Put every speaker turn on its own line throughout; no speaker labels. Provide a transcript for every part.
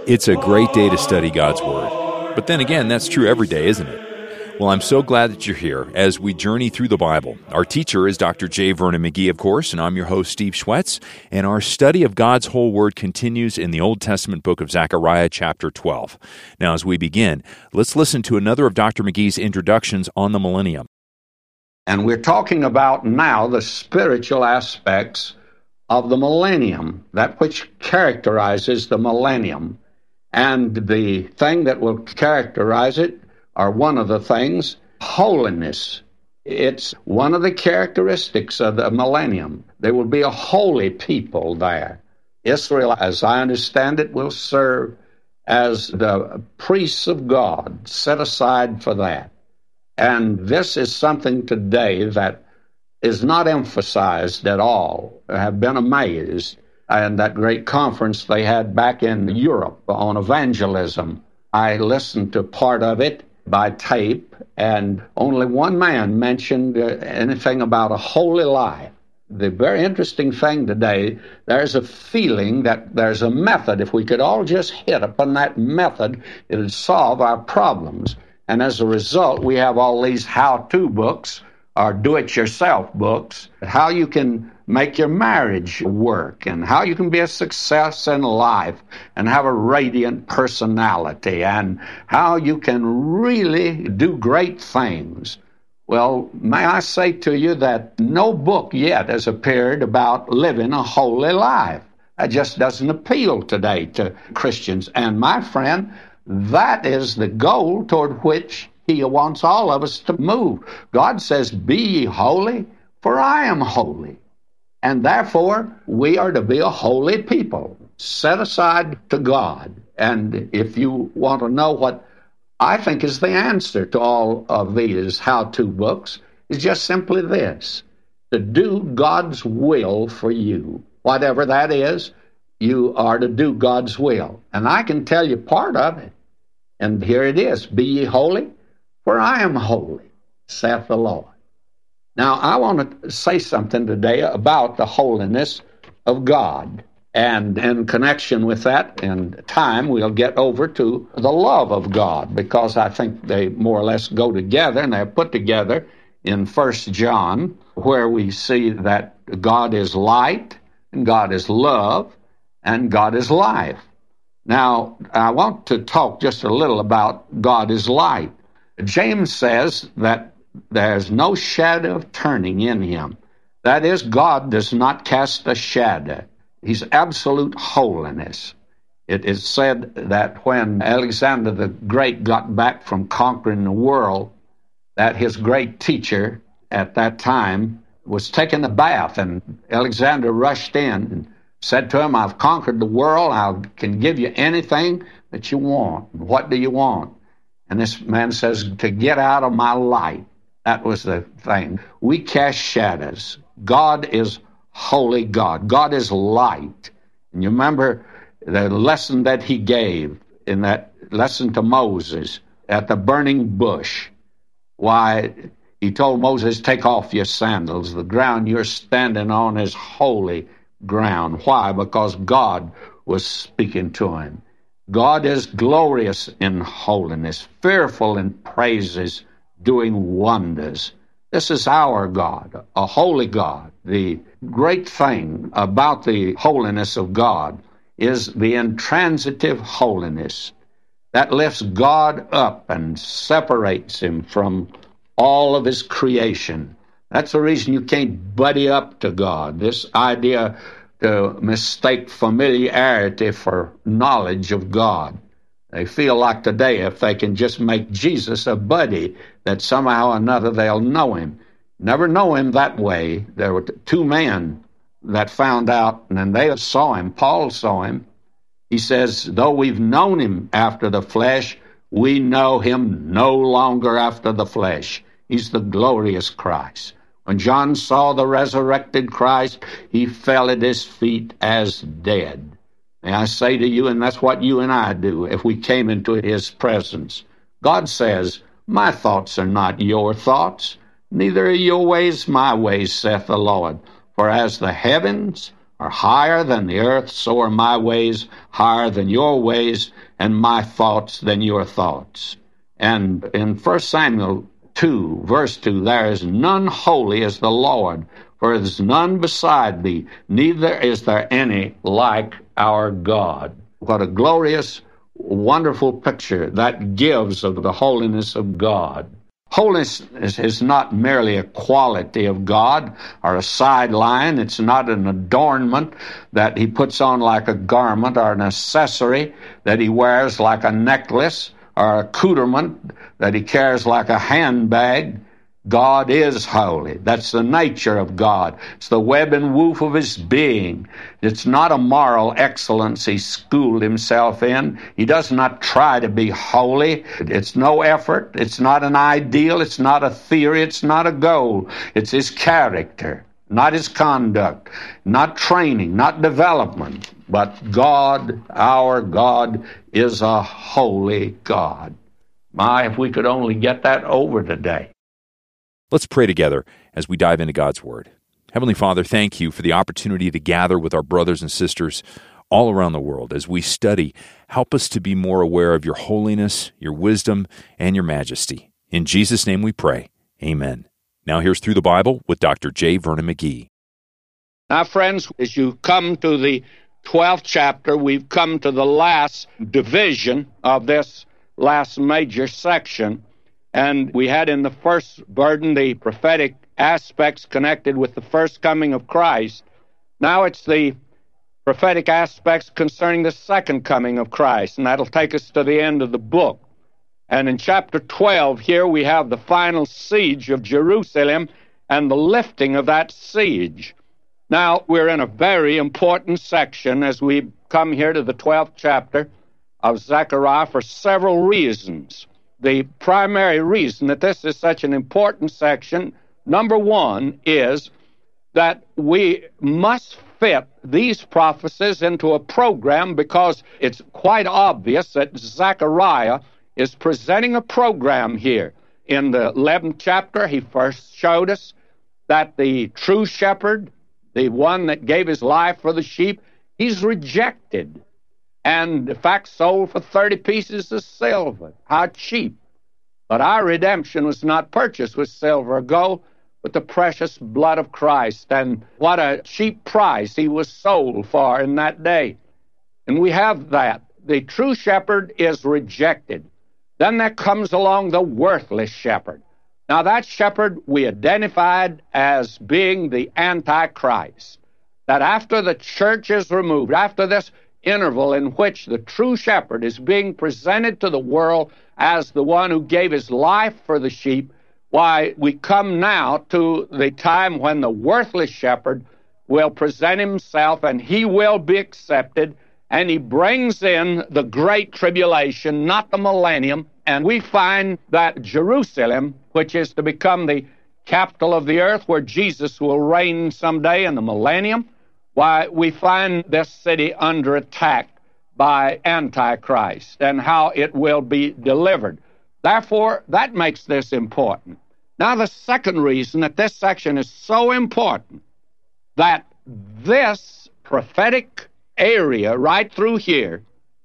It's a great day to study God's Word. But then again, that's true every day, isn't it? Well, I'm so glad that you're here as we journey through the Bible. Our teacher is Dr. J. Vernon McGee, of course, and I'm your host, Steve Schwetz. And our study of God's whole Word continues in the Old Testament book of Zechariah, chapter 12. Now, as we begin, let's listen to another of Dr. McGee's introductions on the millennium.
And we're talking about now the spiritual aspects of the millennium, that which characterizes the millennium. And the thing that will characterize it, or one of the things, holiness. It's one of the characteristics of the millennium. There will be a holy people there. Israel, as I understand it, will serve as the priests of God, set aside for that. And this is something today that is not emphasized at all. I have been amazed. And that great conference they had back in Europe on evangelism, I listened to part of it by tape, and only one man mentioned anything about a holy life. The very interesting thing today, there's a feeling that there's a method. If we could all just hit upon that method, it would solve our problems. And as a result, we have all these how-to books or do-it-yourself books, how you can make your marriage work and how you can be a success in life and have a radiant personality and how you can really do great things. Well, may I say to you that no book yet has appeared about living a holy life. That just doesn't appeal today to Christians. And my friend, that is the goal toward which He wants all of us to move. God says, "Be ye holy, for I am holy." And therefore, we are to be a holy people, set aside to God. And if you want to know what I think is the answer to all of these how-to books, is just simply this: to do God's will for you. Whatever that is, you are to do God's will. And I can tell you part of it. And here it is: "Be ye holy, for I am holy, saith the Lord." Now, I want to say something today about the holiness of God. And in connection with that, in time, we'll get over to the love of God, because I think they more or less go together, and they're put together in 1 John, where we see that God is light, and God is love, and God is life. Now, I want to talk just a little about God is light. James says that there's no shadow of turning in Him. That is, God does not cast a shadow. He's absolute holiness. It is said that when Alexander the Great got back from conquering the world, that his great teacher at that time was taking a bath, and Alexander rushed in and said to him, "I've conquered the world. I can give you anything that you want. What do you want?" And this man says, "To get out of my light." That was the thing. We cast shadows. God is holy God. God is light. And you remember the lesson that He gave in that lesson to Moses at the burning bush. Why, He told Moses, "Take off your sandals. The ground you're standing on is holy ground." Why? Because God was speaking to him. God is glorious in holiness, fearful in praises, doing wonders. This is our God, a holy God. The great thing about the holiness of God is the intransitive holiness that lifts God up and separates Him from all of His creation. That's the reason you can't buddy up to God. This idea to mistake familiarity for knowledge of God. They feel like today if they can just make Jesus a buddy, that somehow or another they'll know Him. Never know Him that way. There were two men that found out, and then they saw Him. Paul saw Him. He says, "Though we've known Him after the flesh, we know Him no longer after the flesh." He's the glorious Christ. When John saw the resurrected Christ, he fell at His feet as dead. May I say to you, and that's what you and I do if we came into His presence. God says, "My thoughts are not your thoughts, neither are your ways my ways, saith the Lord. For as the heavens are higher than the earth, so are my ways higher than your ways, and my thoughts than your thoughts. And in 1 Samuel 2, verse 2, there is none holy as the Lord, for there is none beside thee, neither is there any like our God. What a glorious, wonderful picture that gives of the holiness of God. Holiness is not merely a quality of God or a sideline. It's not an adornment that he puts on like a garment or an accessory that he wears like a necklace or accoutrement that he carries like a handbag. God is holy. That's the nature of God. It's the web and woof of his being. It's not a moral excellence he schooled himself in. He does not try to be holy. It's no effort. It's not an ideal. It's not a theory. It's not a goal. It's his character, not his conduct, not training, not development. But God, our God, is a holy God. My, if we could only get that over today.
Let's pray together as we dive into God's Word. Heavenly Father, thank you for the opportunity to gather with our brothers and sisters all around the world as we study. Help us to be more aware of your holiness, your wisdom, and your majesty. In Jesus' name we pray. Amen. Now here's Through the Bible with Dr. J. Vernon McGee.
Now, friends, as you come to the 12th chapter, we've come to the last division of this last major section. And we had in the first burden the prophetic aspects connected with the first coming of Christ. Now it's the prophetic aspects concerning the second coming of Christ, and that'll take us to the end of the book. And in chapter 12 here we have the final siege of Jerusalem and the lifting of that siege. Now we're in a very important section as we come here to the 12th chapter of Zechariah for several reasons. The primary reason that this is such an important section, number one, is that we must fit these prophecies into a program because it's quite obvious that Zechariah is presenting a program here. In the 11th chapter, he first showed us that the true shepherd, the one that gave his life for the sheep, he's rejected. And, in fact, sold for 30 pieces of silver. How cheap. But our redemption was not purchased with silver or gold, but the precious blood of Christ. And what a cheap price he was sold for in that day. And we have that. The true shepherd is rejected. Then there comes along the worthless shepherd. Now, that shepherd we identified as being the Antichrist. That after the church is removed, after this interval in which the true shepherd is being presented to the world as the one who gave his life for the sheep, why, we come now to the time when the worthless shepherd will present himself and he will be accepted, and he brings in the great tribulation, not the millennium, and we find that Jerusalem, which is to become the capital of the earth where Jesus will reign someday in the millennium, why, we find this city under attack by Antichrist and how it will be delivered. Therefore, that makes this important. Now, the second reason that this section is so important, that this prophetic area right through here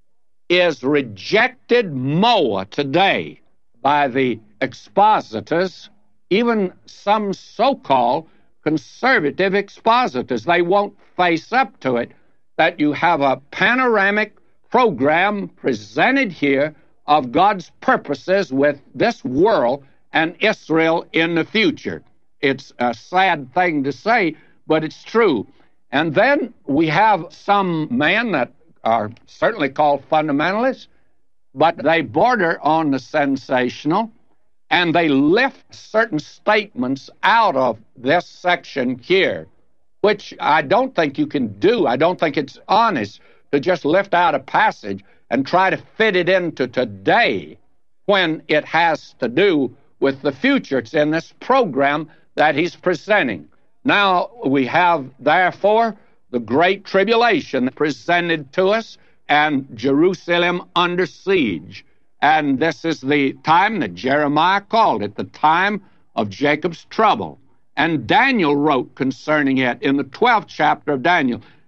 is rejected more today by the expositors, even some so-called conservative expositors. They won't face up to it, that you have a panoramic program presented here of God's purposes with this world and Israel in the future. It's a sad thing to say, but it's true. And then we have some men that are certainly called fundamentalists, but they border on the sensational, and they lift certain statements out of this section here, which I don't think you can do. I don't think it's honest to just lift out a passage and try to fit it into today when it has to do with the future. It's in this program that he's presenting. Now we have, therefore, the Great Tribulation presented to us and Jerusalem under siege. And this is the time that Jeremiah called it, the time of Jacob's trouble. And Daniel wrote concerning it in the 12th chapter of Daniel.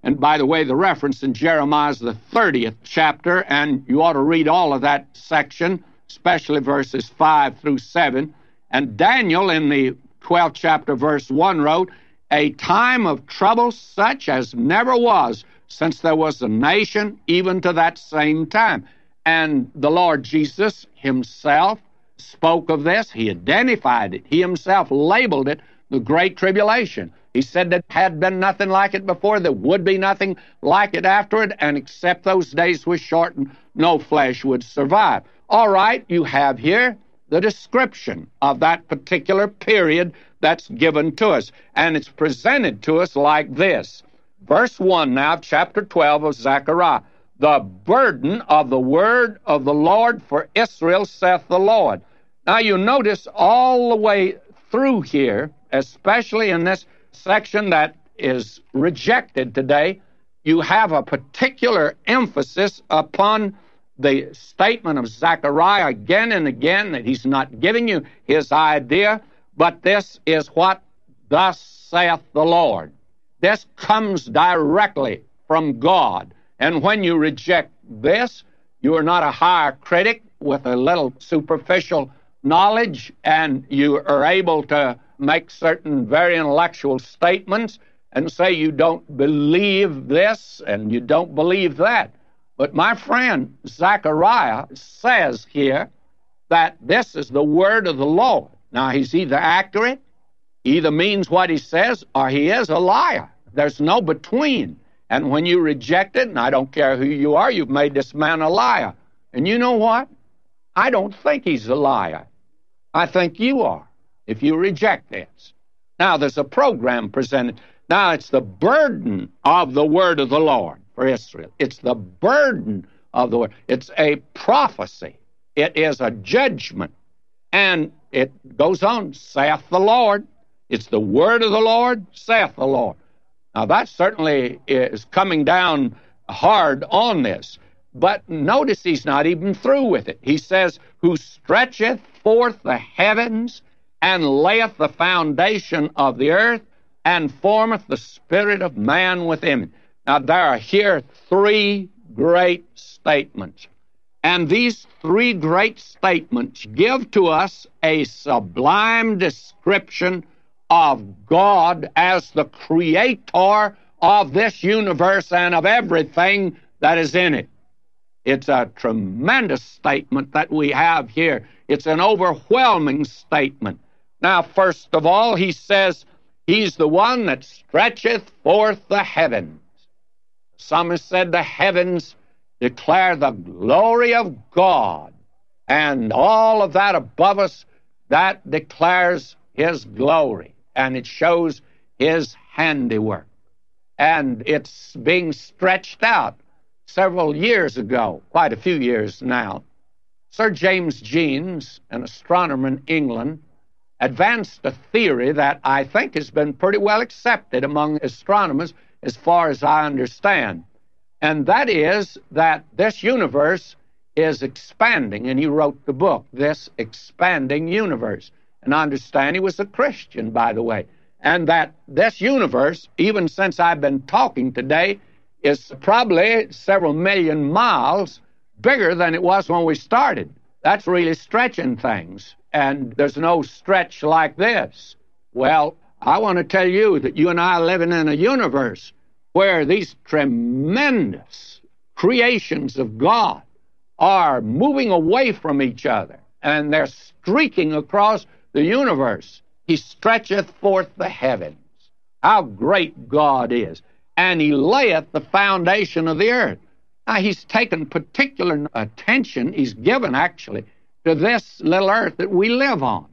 And by the way, the reference in Jeremiah is the 30th chapter, and you ought to read all of that section, especially verses 5 through 7. And Daniel, in the 12th chapter, verse 1, wrote, "A time of trouble such as never was since there was a nation, even to that same time." And the Lord Jesus himself spoke of this. He identified it. He himself labeled it the Great Tribulation. He said there had been nothing like it before, there would be nothing like it afterward, and except those days were shortened, no flesh would survive. All right, you have here the description of that particular period that's given to us, and it's presented to us like this. Verse 1 now, chapter 12 of Zechariah. "The burden of the word of the Lord for Israel, saith the Lord." Now you notice all the way through here, especially in this section that is rejected today, you have a particular emphasis upon the statement of Zechariah again and again, that he's not giving you his idea, but this is what thus saith the Lord. This comes directly from God. And when you reject this, you are not a higher critic with a little superficial knowledge, and you are able to make certain very intellectual statements and say you don't believe this and you don't believe that. But my friend, Zechariah says here that this is the word of the Lord. Now, he's either accurate, either means what he says, or he is a liar. There's no between. And when you reject it, and I don't care who you are, you've made this man a liar. And you know what? I don't think he's a liar. I think you are, if you reject this. Now, there's a program presented. Now, it's the burden of the word of the Lord for Israel. It's the burden of the word. It's a prophecy. It is a judgment. And it goes on, saith the Lord. It's the word of the Lord, saith the Lord. Now, that certainly is coming down hard on this. But notice he's not even through with it. He says, "Who stretcheth forth the heavens, and layeth the foundation of the earth, and formeth the spirit of man within him." Now, there are here three great statements. And these three great statements give to us a sublime description of God as the creator of this universe and of everything that is in it. It's a tremendous statement that we have here. It's an overwhelming statement. Now, first of all, he says he's the one that stretcheth forth the heavens. Some have said the heavens declare the glory of God, and all of that above us, that declares his glory, and it shows his handiwork. And it's being stretched out. Several years ago, quite a few years now, Sir James Jeans, an astronomer in England, advanced a theory that I think has been pretty well accepted among astronomers as far as I understand. And that is that this universe is expanding, and he wrote the book, This Expanding Universe. And I understand he was a Christian, by the way. And that this universe, even since I've been talking today, is probably several million miles bigger than it was when we started. That's really stretching things, and there's no stretch like this. Well, I want to tell you that you and I are living in a universe where these tremendous creations of God are moving away from each other, and they're streaking across the universe. He stretcheth forth the heavens. How great God is. And he layeth the foundation of the earth. Now, he's taken particular attention, he's given actually, to this little earth that we live on.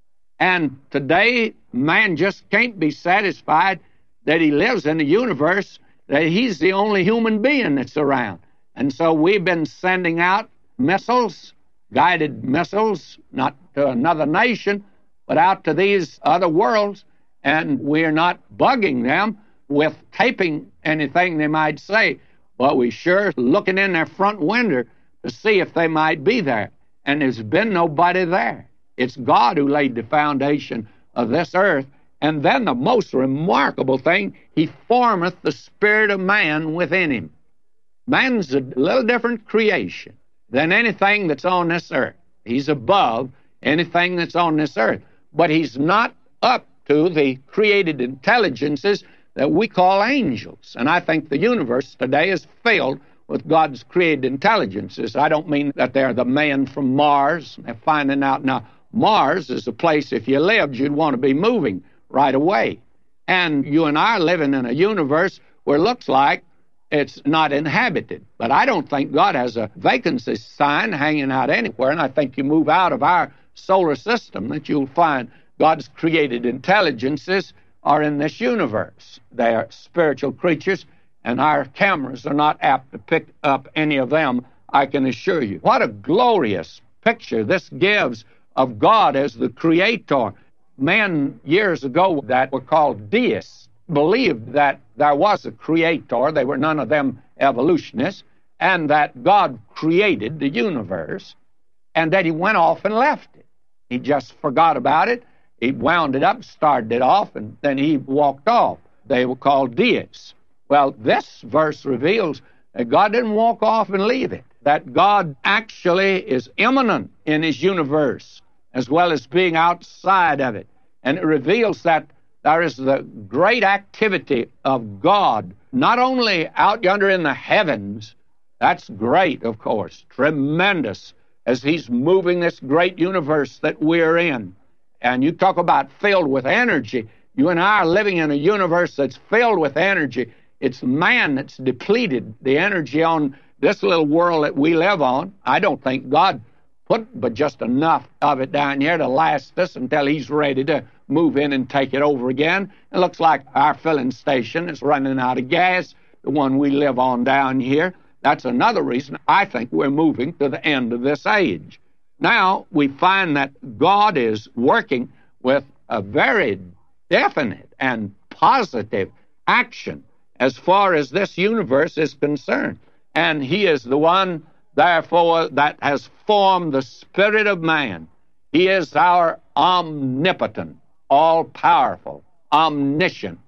And today, man just can't be satisfied that he lives in a universe, that he's the only human being that's around. And so we've been sending out missiles, guided missiles, not to another nation, but out to these other worlds, and we're not bugging them with taping anything they might say, but we sure looking in their front window to see if they might be there. And there's been nobody there. It's God who laid the foundation of this earth, And then the most remarkable thing, he formeth the spirit of man within him. Man's a little different creation than anything that's on this earth. He's above anything that's on this earth. But he's not up to the created intelligences that we call angels. And I think the universe today is filled with God's created intelligences. I don't mean that they're the man from Mars. They're finding out now Mars is a place, if you lived, you'd want to be moving right away. And you and I are living in a universe where it looks like it's not inhabited. But I don't think God has a vacancy sign hanging out anywhere, and I think you move out of our solar system that you'll find God's created intelligences are in this universe. They are spiritual creatures, and our cameras are not apt to pick up any of them, I can assure you. What a glorious picture this gives of God as the creator. Men years ago that were called deists believed that there was a creator. They were none of them evolutionists, and that God created the universe, and that he went off and left it. He just forgot about it. He wound it up, started it off, and then he walked off. They were called deists. Well, this verse reveals that God didn't walk off and leave it, that God actually is immanent in his universe as well as being outside of it. And it reveals that there is the great activity of God, not only out yonder in the heavens. That's great, of course, tremendous, as he's moving this great universe that we're in. And you talk about filled with energy. You and I are living in a universe that's filled with energy. It's man that's depleted the energy on this little world that we live on. I don't think God put but just enough of it down here to last us until he's ready to move in and take it over again. It looks like our filling station is running out of gas, the one we live on down here. That's another reason I think we're moving to the end of this age. Now, we find that God is working with a very definite and positive action as far as this universe is concerned. And he is the one, therefore, that has formed the spirit of man. He is our omnipotent, all-powerful, omniscient,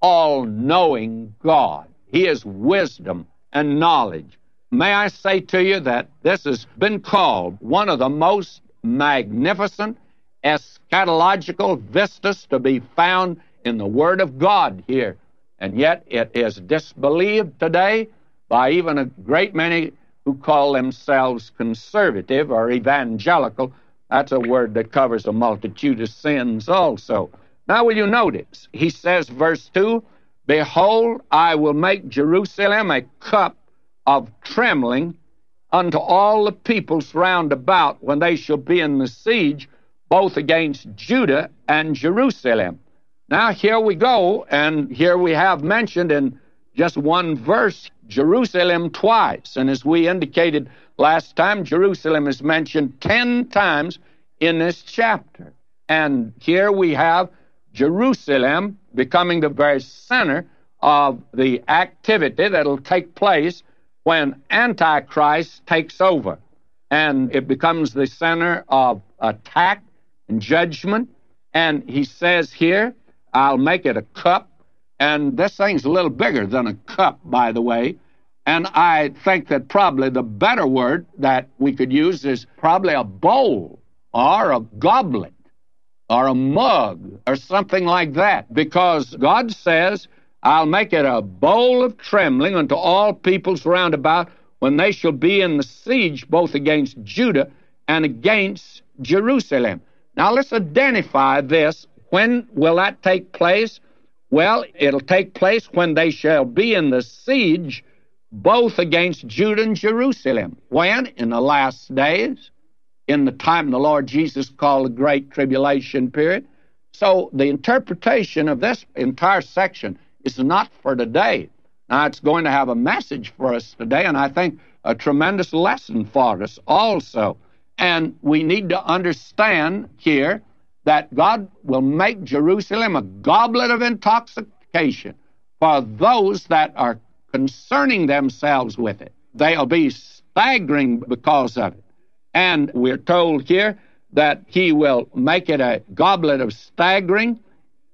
all-knowing God. He is wisdom and knowledge. May I say to you that this has been called one of the most magnificent eschatological vistas to be found in the Word of God here. And yet it is disbelieved today by even a great many who call themselves conservative or evangelical. That's a word that covers a multitude of sins also. Now will you notice, he says, verse 2, "Behold, I will make Jerusalem a cup of trembling unto all the peoples round about when they shall be in the siege, both against Judah and Jerusalem." Now here we go, and here we have mentioned in just one verse Jerusalem twice. And as we indicated last time, Jerusalem is mentioned 10 times in this chapter. And here we have Jerusalem becoming the very center of the activity that'll take place when Antichrist takes over. And it becomes the center of attack and judgment. And he says here, I'll make it a cup. And this thing's a little bigger than a cup, by the way. And I think that probably the better word that we could use is probably a bowl or a goblet or a mug or something like that. Because God says, I'll make it a bowl of trembling unto all peoples round about when they shall be in the siege both against Judah and against Jerusalem. Now let's identify this. When will that take place? Well, it'll take place when they shall be in the siege both against Judah and Jerusalem. When? In the last days, in the time the Lord Jesus called the Great Tribulation period. So the interpretation of this entire section is not for today. Now, it's going to have a message for us today, and I think a tremendous lesson for us also. And we need to understand here that God will make Jerusalem a goblet of intoxication for those that are concerning themselves with it. They'll be staggering because of it. And we're told here that he will make it a goblet of staggering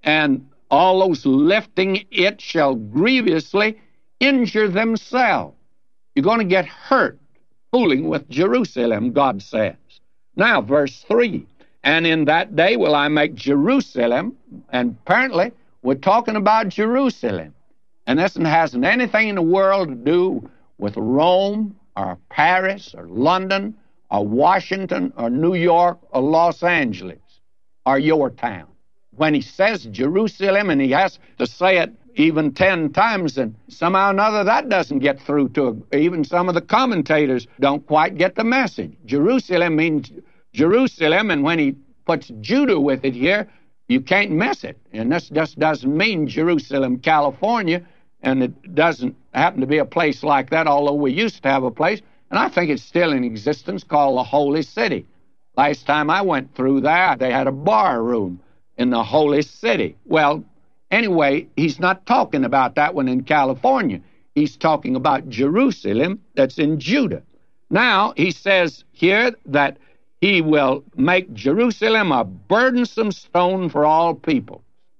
and all those lifting it shall grievously injure themselves. You're going to get hurt fooling with Jerusalem, God says. Now, verse 3, and in that day will I make Jerusalem, and apparently we're talking about Jerusalem, and this hasn't anything in the world to do with Rome or Paris or London or Washington or New York or Los Angeles or your town. When he says Jerusalem, and he has to say it even 10 times, and somehow or another that doesn't get through to even some of the commentators don't quite get the message. Jerusalem means Jerusalem, and when he puts Judah with it here, you can't miss it. And this just doesn't mean Jerusalem, California, and it doesn't happen to be a place like that, although we used to have a place, and I think it's still in existence, called the Holy City. Last time I went through there, they had a bar room in the Holy City. Well, anyway, he's not talking about that one in California. He's talking about Jerusalem that's in Judah. Now, he says here that he will make Jerusalem a burdensome stone for all people.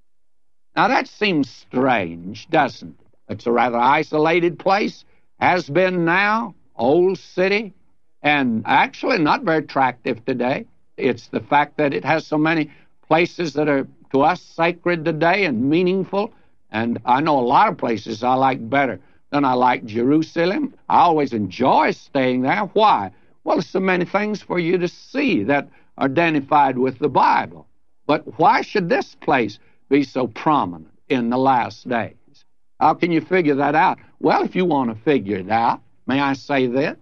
Now, that seems strange, doesn't it? It's a rather isolated place, has been now, old city, and actually not very attractive today. It's the fact that it has so many places that are to us sacred today and meaningful, and I know a lot of places I like better than I like Jerusalem. I always enjoy staying there. Why? Well, there's so many things for you to see that are identified with the Bible. But why should this place be so prominent in the last days? How can you figure that out? Well, if you want to figure it out, may I say this,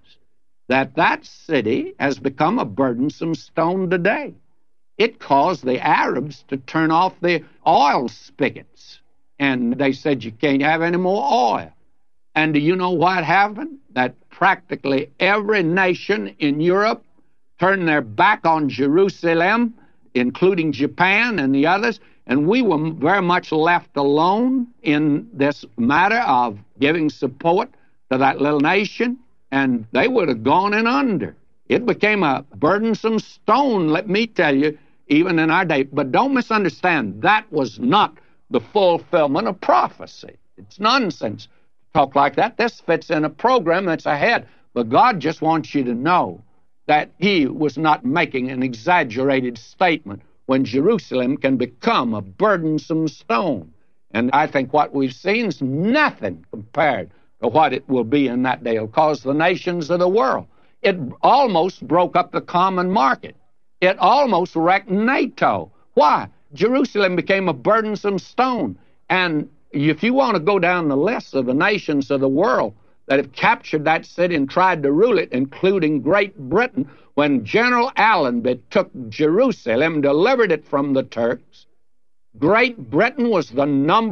that city has become a burdensome stone today. It caused the Arabs to turn off the oil spigots, and they said you can't have any more oil. And do you know what happened? That practically every nation in Europe turned their back on Jerusalem, including Japan and the others, and we were very much left alone in this matter of giving support to that little nation, and they would have gone in under. It became a burdensome stone, let me tell you, even in our day. But don't misunderstand, that was not the fulfillment of prophecy. It's nonsense to talk like that. This fits in a program that's ahead. But God just wants you to know that he was not making an exaggerated statement when Jerusalem can become a burdensome stone. And I think what we've seen is nothing compared to what it will be in that day. It'll cause the nations of the world. It almost broke up the common market. It almost wrecked NATO. Why? Jerusalem became a burdensome stone. And if you want to go down the list of the nations of the world that have captured that city and tried to rule it, including Great Britain, when General Allenby took Jerusalem, delivered it from the Turks, Great Britain was the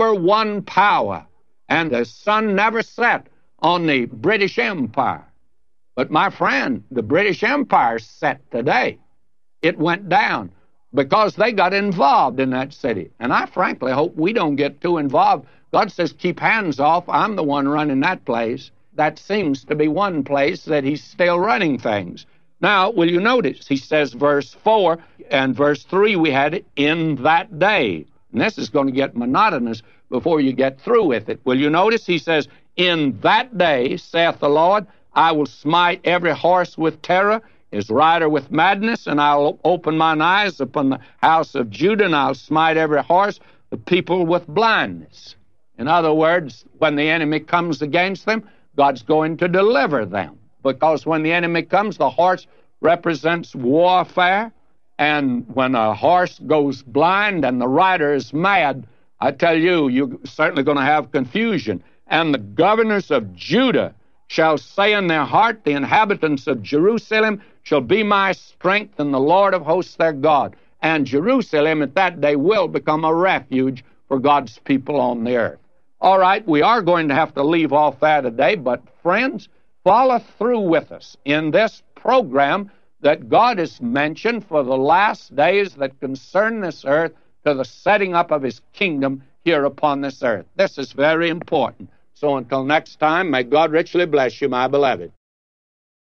#1 power, and the sun never set on the British Empire. But my friend, the British Empire set today. It went down because they got involved in that city. And I frankly hope we don't get too involved. God says, keep hands off. I'm the one running that place. That seems to be one place that he's still running things. Now, will you notice? He says, verse 4 and verse 3, we had it, in that day. And this is going to get monotonous before you get through with it. Will you notice? He says, in that day, saith the Lord, I will smite every horse with terror, his rider with madness, and I'll open mine eyes upon the house of Judah, and I'll smite every horse, the people with blindness. In other words, when the enemy comes against them, God's going to deliver them. Because when the enemy comes, the horse represents warfare, and when a horse goes blind and the rider is mad, I tell you, you're certainly going to have confusion. And the governors of Judah shall say in their heart, the inhabitants of Jerusalem shall be my strength, and the Lord of hosts their God. And Jerusalem at that day will become a refuge for God's people on the earth. All right, we are going to have to leave off there today, but friends, follow through with us in this program that God has mentioned for the last days that concern this earth to the setting up of his kingdom here upon this earth. This is very important. So until next time, may God richly bless you, my beloved.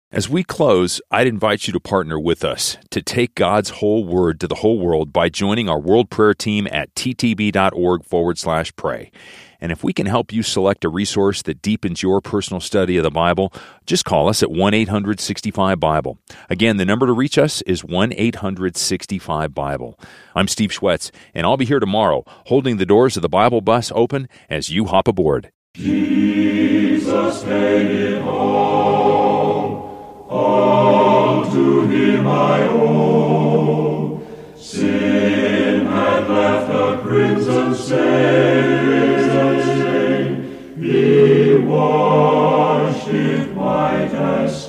As we close, I'd invite you to partner with us to take God's whole word to the whole world by joining our World Prayer Team at ttb.org/pray. And if we can help you select a resource that deepens your personal study of the Bible, just call us at 1-800-65-BIBLE. Again, the number to reach us is 1-800-65-BIBLE. I'm Steve Schwetz, and I'll be here tomorrow holding the doors of the Bible bus open as you hop aboard.
Jesus made it all to Him I owe. Sin had left a crimson stain. He washed it white as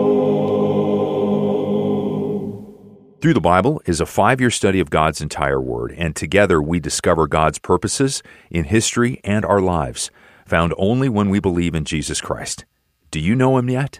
snow.
Through the Bible is a 5-year study of God's entire Word, and together we discover God's purposes in history and our lives, found only when we believe in Jesus Christ. Do you know Him yet?